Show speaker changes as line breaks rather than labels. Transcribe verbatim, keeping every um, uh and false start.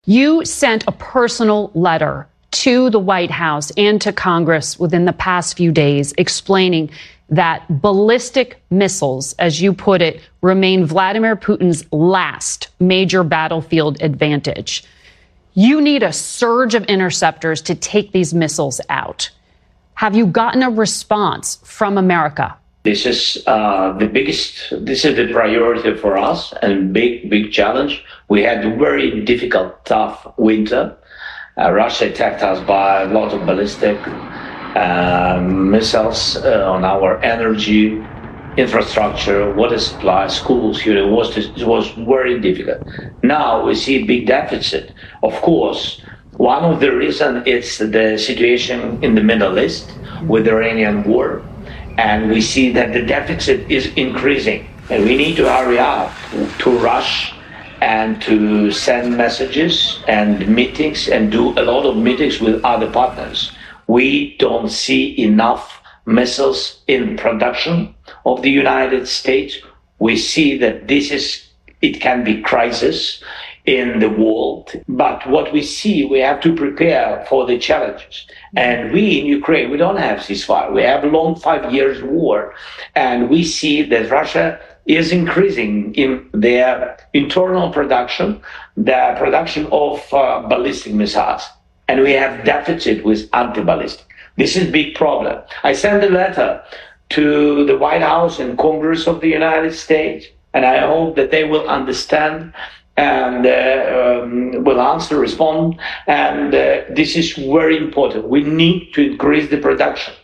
You sent a personal letter to the White House and to Congress within the past few days explaining that ballistic missiles, as you put it, remain Vladimir Putin's last major battlefield advantage. You need a surge of interceptors to take these missiles out. Have you gotten a response from America?
This is uh, the biggest, this is the priority for us and big, big challenge. We had a very difficult, tough winter. Uh, Russia attacked us by a lot of ballistic uh, missiles uh, on our energy infrastructure, water supply, schools, universities. It was very difficult. Now we see a big deficit. Of course, one of the reasons is the situation in the Middle East with the Iranian war. And we see that the deficit is increasing. And we need to hurry up to rush and to send messages and meetings and do a lot of meetings with other partners. We don't see enough missiles in production of the United States. We see that this is, it can be crisis in the world. But what we see, we have to prepare for the challenges. And we in Ukraine, we don't have ceasefire. We have a long five years war. And we see that Russia is increasing in their internal production, the production of uh, ballistic missiles. And we have deficit with anti-ballistic. This is a big problem. I sent a letter to the White House and Congress of the United States, and I hope that they will understand and uh, um, will answer, respond. And uh, this is very important. We need to increase the production.